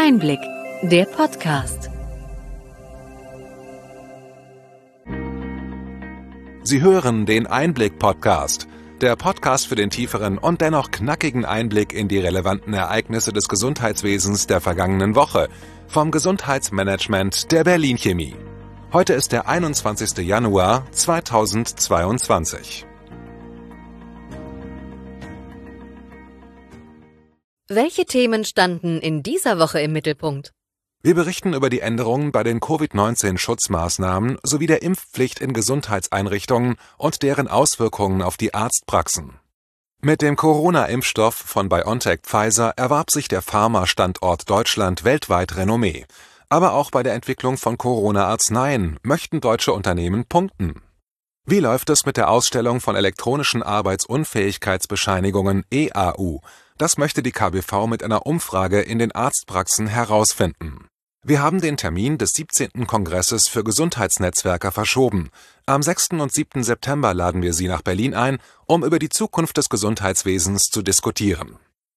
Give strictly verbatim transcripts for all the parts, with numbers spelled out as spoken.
Einblick, der Podcast. Sie hören den Einblick-Podcast, der Podcast für den tieferen und dennoch knackigen Einblick in die relevanten Ereignisse des Gesundheitswesens der vergangenen Woche vom Gesundheitsmanagement der Berlin Chemie. Heute ist der einundzwanzigster Januar zweitausendzweiundzwanzig. Welche Themen standen in dieser Woche im Mittelpunkt? Wir berichten über die Änderungen bei den Covid neunzehn Schutzmaßnahmen sowie der Impfpflicht in Gesundheitseinrichtungen und deren Auswirkungen auf die Arztpraxen. Mit dem Corona-Impfstoff von BioNTech Pfizer erwarb sich der Pharma-Standort Deutschland weltweit Renommee. Aber auch bei der Entwicklung von Corona-Arzneien möchten deutsche Unternehmen punkten. Wie läuft es mit der Ausstellung von elektronischen Arbeitsunfähigkeitsbescheinigungen E A U? Das möchte die K B V mit einer Umfrage in den Arztpraxen herausfinden. Wir haben den Termin des siebzehnten Kongresses für Gesundheitsnetzwerker verschoben. Am sechsten und siebten September laden wir Sie nach Berlin ein, um über die Zukunft des Gesundheitswesens zu diskutieren.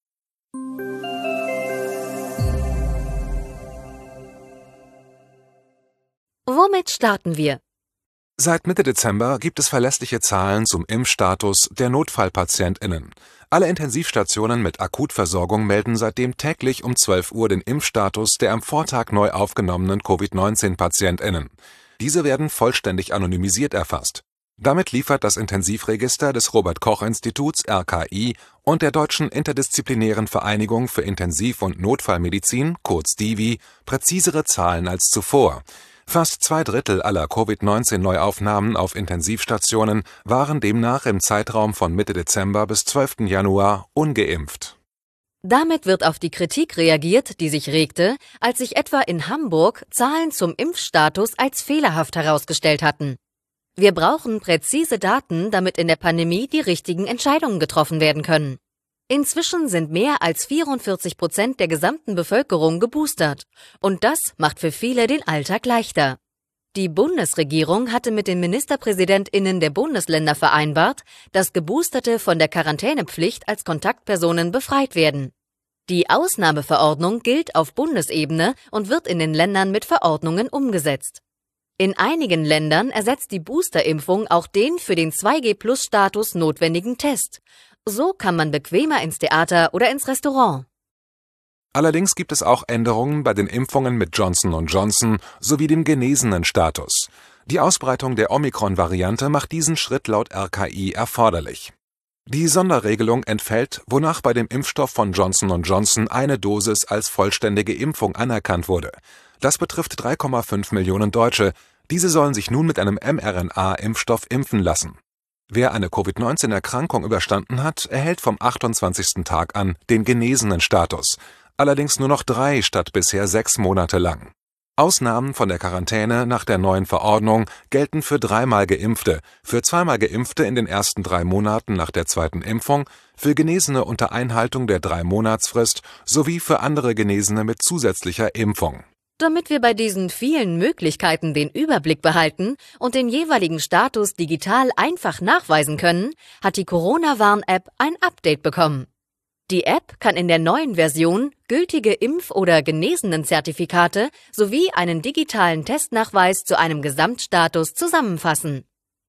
Womit starten wir? Seit Mitte Dezember gibt es verlässliche Zahlen zum Impfstatus der NotfallpatientInnen. Alle Intensivstationen mit Akutversorgung melden seitdem täglich um zwölf Uhr den Impfstatus der am Vortag neu aufgenommenen Covid neunzehn PatientInnen. Diese werden vollständig anonymisiert erfasst. Damit liefert das Intensivregister des Robert-Koch-Instituts R K I und der Deutschen Interdisziplinären Vereinigung für Intensiv- und Notfallmedizin, kurz D I V I, präzisere Zahlen als zuvor. Fast zwei Drittel aller Covid neunzehn Neuaufnahmen auf Intensivstationen waren demnach im Zeitraum von Mitte Dezember bis zwölften Januar ungeimpft. Damit wird auf die Kritik reagiert, die sich regte, als sich etwa in Hamburg Zahlen zum Impfstatus als fehlerhaft herausgestellt hatten. Wir brauchen präzise Daten, damit in der Pandemie die richtigen Entscheidungen getroffen werden können. Inzwischen sind mehr als vierundvierzig Prozent der gesamten Bevölkerung geboostert. Und das macht für viele den Alltag leichter. Die Bundesregierung hatte mit den MinisterpräsidentInnen der Bundesländer vereinbart, dass Geboosterte von der Quarantänepflicht als Kontaktpersonen befreit werden. Die Ausnahmeverordnung gilt auf Bundesebene und wird in den Ländern mit Verordnungen umgesetzt. In einigen Ländern ersetzt die Boosterimpfung auch den für den zwei G Plus Status notwendigen Test. So kann man bequemer ins Theater oder ins Restaurant. Allerdings gibt es auch Änderungen bei den Impfungen mit Johnson und Johnson sowie dem genesenen Status. Die Ausbreitung der Omikron-Variante macht diesen Schritt laut R K I erforderlich. Die Sonderregelung entfällt, wonach bei dem Impfstoff von Johnson und Johnson eine Dosis als vollständige Impfung anerkannt wurde. Das betrifft drei Komma fünf Millionen Deutsche. Diese sollen sich nun mit einem mRNA-Impfstoff impfen lassen. Wer eine Covid neunzehn Erkrankung überstanden hat, erhält vom achtundzwanzigsten Tag an den genesenen Status, allerdings nur noch drei statt bisher sechs Monate lang. Ausnahmen von der Quarantäne nach der neuen Verordnung gelten für dreimal Geimpfte, für zweimal Geimpfte in den ersten drei Monaten nach der zweiten Impfung, für Genesene unter Einhaltung der Drei-Monatsfrist sowie für andere Genesene mit zusätzlicher Impfung. Damit wir bei diesen vielen Möglichkeiten den Überblick behalten und den jeweiligen Status digital einfach nachweisen können, hat die Corona-Warn-App ein Update bekommen. Die App kann in der neuen Version gültige Impf- oder Genesenen-Zertifikate sowie einen digitalen Testnachweis zu einem Gesamtstatus zusammenfassen.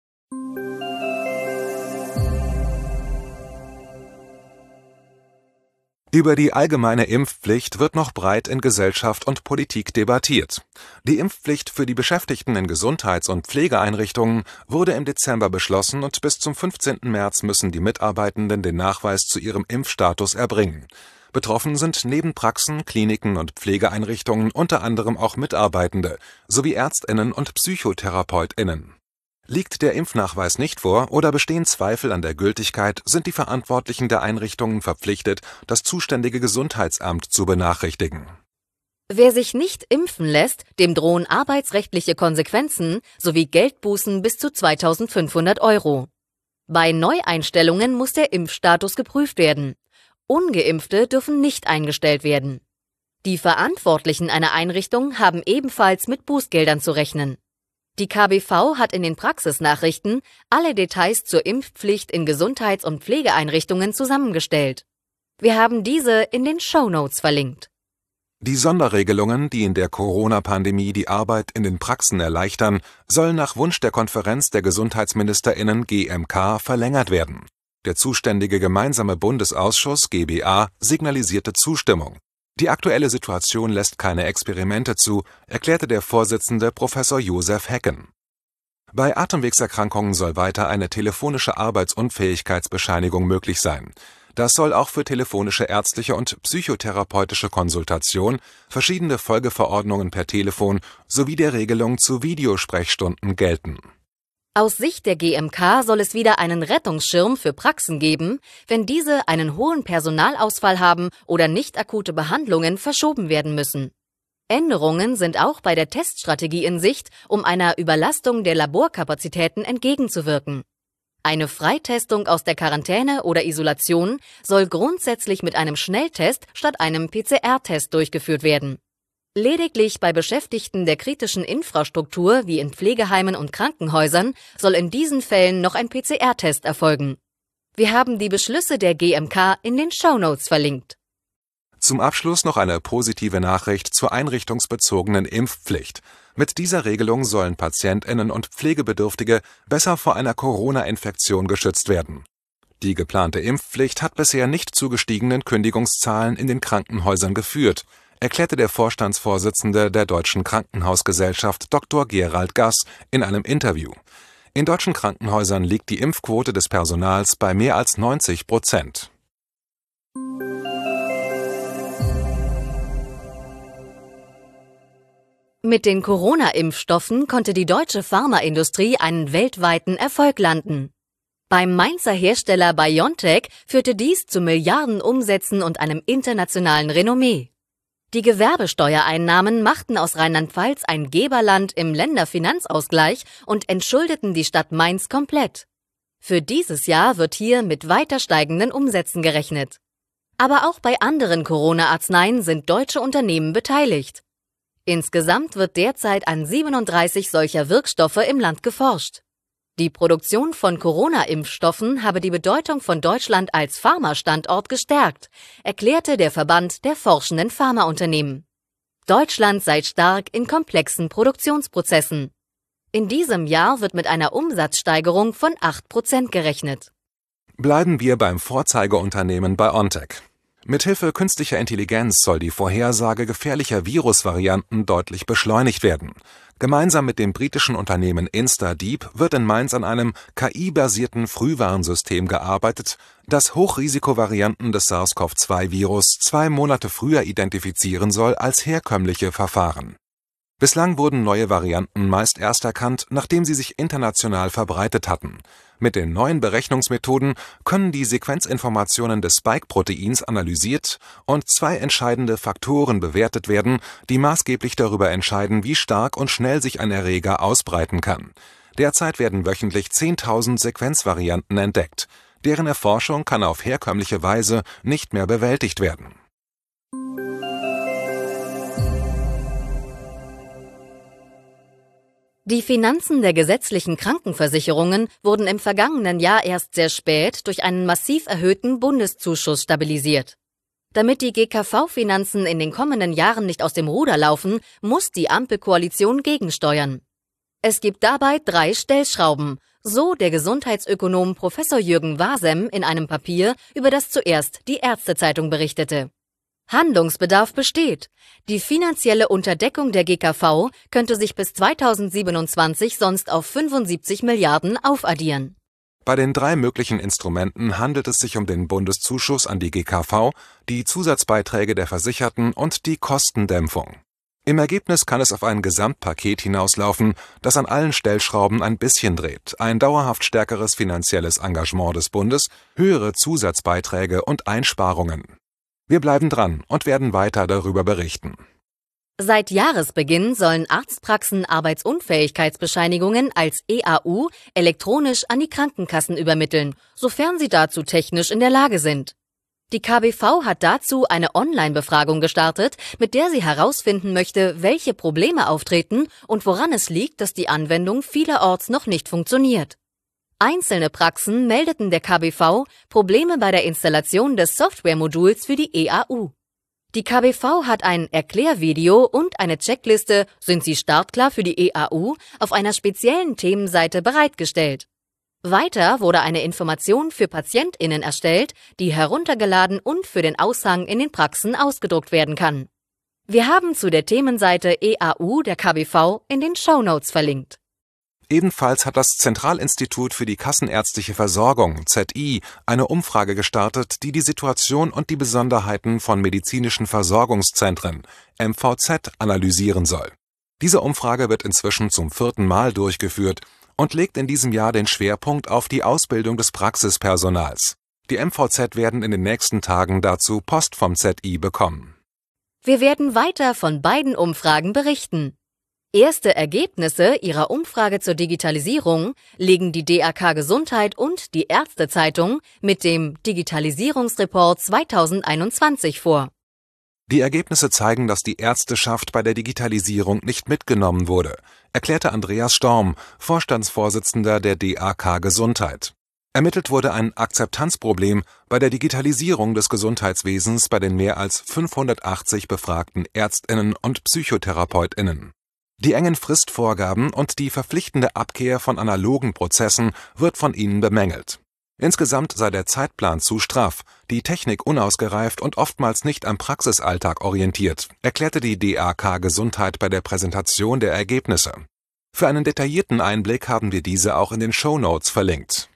Über die allgemeine Impfpflicht wird noch breit in Gesellschaft und Politik debattiert. Die Impfpflicht für die Beschäftigten in Gesundheits- und Pflegeeinrichtungen wurde im Dezember beschlossen und bis zum fünfzehnten März müssen die Mitarbeitenden den Nachweis zu ihrem Impfstatus erbringen. Betroffen sind neben Praxen, Kliniken und Pflegeeinrichtungen unter anderem auch Mitarbeitende sowie ÄrztInnen und PsychotherapeutInnen. Liegt der Impfnachweis nicht vor oder bestehen Zweifel an der Gültigkeit, sind die Verantwortlichen der Einrichtungen verpflichtet, das zuständige Gesundheitsamt zu benachrichtigen. Wer sich nicht impfen lässt, dem drohen arbeitsrechtliche Konsequenzen sowie Geldbußen bis zu zweitausendfünfhundert Euro. Bei Neueinstellungen muss der Impfstatus geprüft werden. Ungeimpfte dürfen nicht eingestellt werden. Die Verantwortlichen einer Einrichtung haben ebenfalls mit Bußgeldern zu rechnen. Die K B V hat in den Praxisnachrichten alle Details zur Impfpflicht in Gesundheits- und Pflegeeinrichtungen zusammengestellt. Wir haben diese in den Shownotes verlinkt. Die Sonderregelungen, die in der Corona-Pandemie die Arbeit in den Praxen erleichtern, sollen nach Wunsch der Konferenz der GesundheitsministerInnen G M K verlängert werden. Der zuständige gemeinsame Bundesausschuss G B A signalisierte Zustimmung. Die aktuelle Situation lässt keine Experimente zu, erklärte der Vorsitzende Professor Josef Hecken. Bei Atemwegserkrankungen soll weiter eine telefonische Arbeitsunfähigkeitsbescheinigung möglich sein. Das soll auch für telefonische ärztliche und psychotherapeutische Konsultation, verschiedene Folgeverordnungen per Telefon sowie der Regelung zu Videosprechstunden gelten. Aus Sicht der G M K soll es wieder einen Rettungsschirm für Praxen geben, wenn diese einen hohen Personalausfall haben oder nicht akute Behandlungen verschoben werden müssen. Änderungen sind auch bei der Teststrategie in Sicht, um einer Überlastung der Laborkapazitäten entgegenzuwirken. Eine Freitestung aus der Quarantäne oder Isolation soll grundsätzlich mit einem Schnelltest statt einem P C R-Test durchgeführt werden. Lediglich bei Beschäftigten der kritischen Infrastruktur wie in Pflegeheimen und Krankenhäusern soll in diesen Fällen noch ein P C R-Test erfolgen. Wir haben die Beschlüsse der G M K in den Shownotes verlinkt. Zum Abschluss noch eine positive Nachricht zur einrichtungsbezogenen Impfpflicht. Mit dieser Regelung sollen PatientInnen und Pflegebedürftige besser vor einer Corona-Infektion geschützt werden. Die geplante Impfpflicht hat bisher nicht zu gestiegenen Kündigungszahlen in den Krankenhäusern geführt, erklärte der Vorstandsvorsitzende der Deutschen Krankenhausgesellschaft Doktor Gerald Gass in einem Interview. In deutschen Krankenhäusern liegt die Impfquote des Personals bei mehr als neunzig Prozent. Mit den Corona-Impfstoffen konnte die deutsche Pharmaindustrie einen weltweiten Erfolg landen. Beim Mainzer Hersteller BioNTech führte dies zu Milliardenumsätzen und einem internationalen Renommee. Die Gewerbesteuereinnahmen machten aus Rheinland-Pfalz ein Geberland im Länderfinanzausgleich und entschuldeten die Stadt Mainz komplett. Für dieses Jahr wird hier mit weiter steigenden Umsätzen gerechnet. Aber auch bei anderen Corona-Arzneien sind deutsche Unternehmen beteiligt. Insgesamt wird derzeit an siebenunddreißig solcher Wirkstoffe im Land geforscht. Die Produktion von Corona-Impfstoffen habe die Bedeutung von Deutschland als Pharmastandort gestärkt, erklärte der Verband der forschenden Pharmaunternehmen. Deutschland sei stark in komplexen Produktionsprozessen. In diesem Jahr wird mit einer Umsatzsteigerung von acht Prozent gerechnet. Bleiben wir beim Vorzeigeunternehmen BioNTech. Mithilfe künstlicher Intelligenz soll die Vorhersage gefährlicher Virusvarianten deutlich beschleunigt werden. Gemeinsam mit dem britischen Unternehmen InstaDeep wird in Mainz an einem K I-basierten Frühwarnsystem gearbeitet, das Hochrisikovarianten des SARS CoV zwei Virus zwei Monate früher identifizieren soll als herkömmliche Verfahren. Bislang wurden neue Varianten meist erst erkannt, nachdem sie sich international verbreitet hatten. Mit den neuen Berechnungsmethoden können die Sequenzinformationen des Spike-Proteins analysiert und zwei entscheidende Faktoren bewertet werden, die maßgeblich darüber entscheiden, wie stark und schnell sich ein Erreger ausbreiten kann. Derzeit werden wöchentlich zehntausend Sequenzvarianten entdeckt. Deren Erforschung kann auf herkömmliche Weise nicht mehr bewältigt werden. Die Finanzen der gesetzlichen Krankenversicherungen wurden im vergangenen Jahr erst sehr spät durch einen massiv erhöhten Bundeszuschuss stabilisiert. Damit die G K V-Finanzen in den kommenden Jahren nicht aus dem Ruder laufen, muss die Ampelkoalition gegensteuern. Es gibt dabei drei Stellschrauben, so der Gesundheitsökonom Professor Jürgen Wasem in einem Papier, über das zuerst die Ärztezeitung berichtete. Handlungsbedarf besteht. Die finanzielle Unterdeckung der G K V könnte sich bis zweitausendsiebenundzwanzig sonst auf fünfundsiebzig Milliarden aufaddieren. Bei den drei möglichen Instrumenten handelt es sich um den Bundeszuschuss an die G K V, die Zusatzbeiträge der Versicherten und die Kostendämpfung. Im Ergebnis kann es auf ein Gesamtpaket hinauslaufen, das an allen Stellschrauben ein bisschen dreht, ein dauerhaft stärkeres finanzielles Engagement des Bundes, höhere Zusatzbeiträge und Einsparungen. Wir bleiben dran und werden weiter darüber berichten. Seit Jahresbeginn sollen Arztpraxen Arbeitsunfähigkeitsbescheinigungen als E A U elektronisch an die Krankenkassen übermitteln, sofern sie dazu technisch in der Lage sind. Die K B V hat dazu eine Online-Befragung gestartet, mit der sie herausfinden möchte, welche Probleme auftreten und woran es liegt, dass die Anwendung vielerorts noch nicht funktioniert. Einzelne Praxen meldeten der K B V Probleme bei der Installation des Softwaremoduls für die E A U. Die K B V hat ein Erklärvideo und eine Checkliste „Sind Sie startklar für die E A U?“ auf einer speziellen Themenseite bereitgestellt. Weiter wurde eine Information für PatientInnen erstellt, die heruntergeladen und für den Aushang in den Praxen ausgedruckt werden kann. Wir haben zu der Themenseite E A U der K B V in den Shownotes verlinkt. Ebenfalls hat das Zentralinstitut für die kassenärztliche Versorgung Z I eine Umfrage gestartet, die die Situation und die Besonderheiten von medizinischen Versorgungszentren M V Z analysieren soll. Diese Umfrage wird inzwischen zum vierten Mal durchgeführt und legt in diesem Jahr den Schwerpunkt auf die Ausbildung des Praxispersonals. Die M V Z werden in den nächsten Tagen dazu Post vom Z I bekommen. Wir werden weiter von beiden Umfragen berichten. Erste Ergebnisse ihrer Umfrage zur Digitalisierung legen die D A K Gesundheit und die Ärztezeitung mit dem Digitalisierungsreport zweitausendeinundzwanzig vor. Die Ergebnisse zeigen, dass die Ärzteschaft bei der Digitalisierung nicht mitgenommen wurde, erklärte Andreas Storm, Vorstandsvorsitzender der D A K Gesundheit. Ermittelt wurde ein Akzeptanzproblem bei der Digitalisierung des Gesundheitswesens bei den mehr als fünfhundertachtzig befragten ÄrztInnen und PsychotherapeutInnen. Die engen Fristvorgaben und die verpflichtende Abkehr von analogen Prozessen wird von ihnen bemängelt. Insgesamt sei der Zeitplan zu straff, die Technik unausgereift und oftmals nicht am Praxisalltag orientiert, erklärte die D A K Gesundheit bei der Präsentation der Ergebnisse. Für einen detaillierten Einblick haben wir diese auch in den Shownotes verlinkt.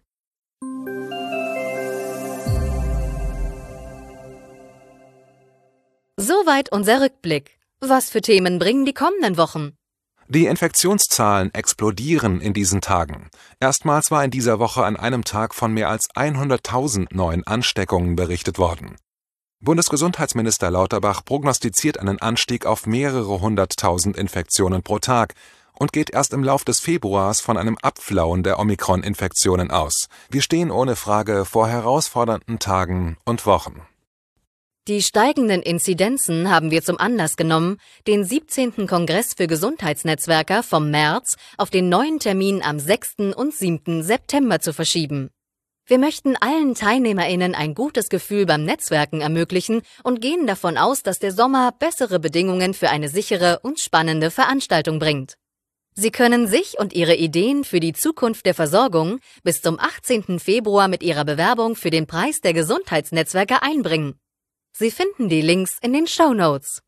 Soweit unser Rückblick. Was für Themen bringen die kommenden Wochen? Die Infektionszahlen explodieren in diesen Tagen. Erstmals war in dieser Woche an einem Tag von mehr als hunderttausend neuen Ansteckungen berichtet worden. Bundesgesundheitsminister Lauterbach prognostiziert einen Anstieg auf mehrere hunderttausend Infektionen pro Tag und geht erst im Lauf des Februars von einem Abflauen der Omikron-Infektionen aus. Wir stehen ohne Frage vor herausfordernden Tagen und Wochen. Die steigenden Inzidenzen haben wir zum Anlass genommen, den siebzehnten Kongress für Gesundheitsnetzwerker vom März auf den neuen Termin am sechsten und siebten September zu verschieben. Wir möchten allen TeilnehmerInnen ein gutes Gefühl beim Netzwerken ermöglichen und gehen davon aus, dass der Sommer bessere Bedingungen für eine sichere und spannende Veranstaltung bringt. Sie können sich und Ihre Ideen für die Zukunft der Versorgung bis zum achtzehnten Februar mit Ihrer Bewerbung für den Preis der Gesundheitsnetzwerker einbringen. Sie finden die Links in den Shownotes.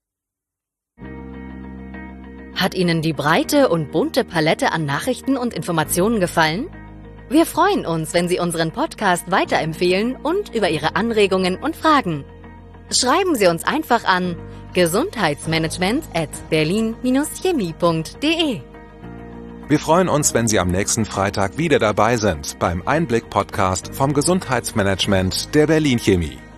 Hat Ihnen die breite und bunte Palette an Nachrichten und Informationen gefallen? Wir freuen uns, wenn Sie unseren Podcast weiterempfehlen und über Ihre Anregungen und Fragen. Schreiben Sie uns einfach an gesundheitsmanagement at berlin chemie punkt de. Wir freuen uns, wenn Sie am nächsten Freitag wieder dabei sind beim Einblick-Podcast vom Gesundheitsmanagement der Berlin Chemie.